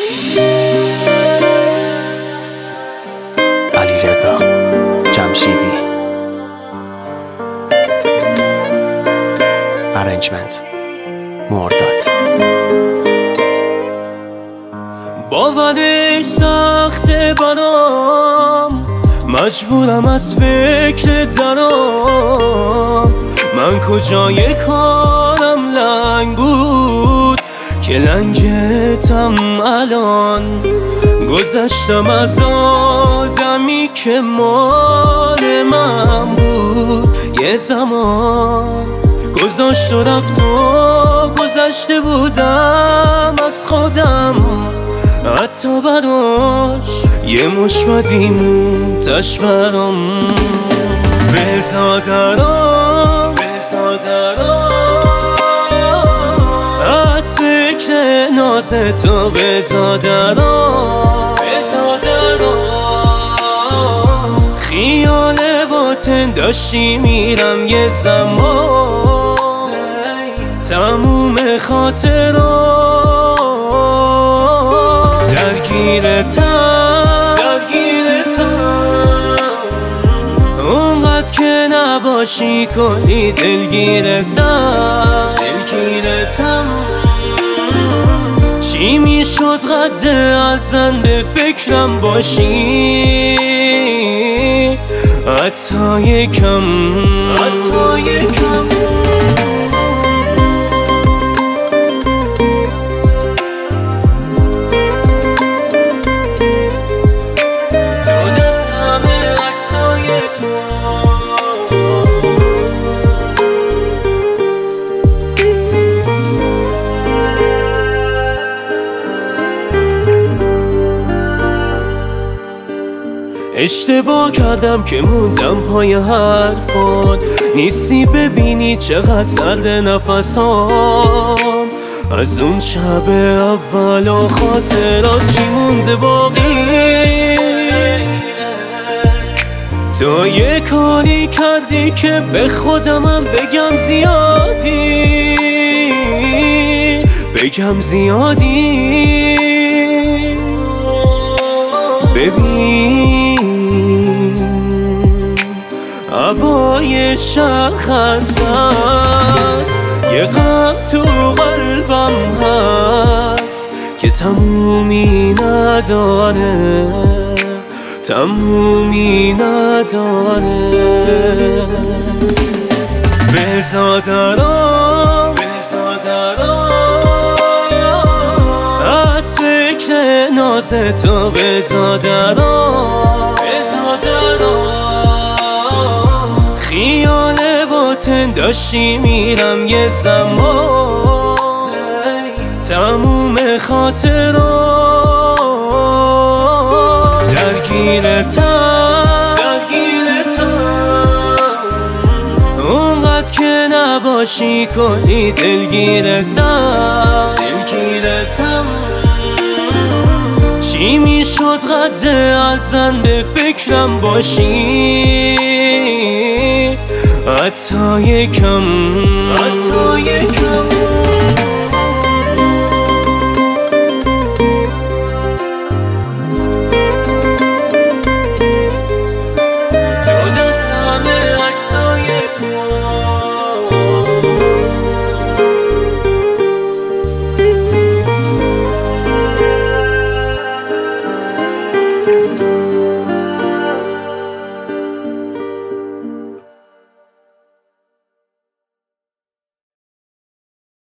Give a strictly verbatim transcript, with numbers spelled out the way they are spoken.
علیرضا جمشیدی. ارنجمنت مرداد. باورش سخته برام، مجبورم از فکر درام. من کجای کارم لنگ بود که لنگتم الان. گذشتم از آدمی که مال من بود یه زمان. گذاشت و رفت و گذشته بودم از خودم، حتی براش یه مش بدیم تش برام. بزا درام بزا درام از فکر ناز تو، بزا درام بزا درام. خیال باطن داشتی میرم یه زمان، تموم خاطرات درگیرتم درگیرتم. اونقدر که نباشی کلی دلگیرتم دلگیرتم. چی میشد قد ازن به فکرم باشی، حتی یکم حتی یکم. اشتباه کردم که موندم پای حرفات، نیستی ببینی چقدر سرد نفسام. از اون شب اول و خاطرات چی مونده باقی؟ تو یه کاری کردی که به خودمم بگم زیادی بگم زیادی. ببین هوای شخص هست، یه غم تو قلبم هست که تمومی نداره تمومی نداره. بزا درام بزا درام از فکر ناز تو، بزا درام بزا درام. خیال باطن داشتی میرم یه زمان، تموم خاطرات درگیرتم درگیرتم. اونقدر که نباشی کلی دلگیرتم دلگیرتم. چی میشد قد ازن به فکرم باشی، حتی یکم حتی یکم. تو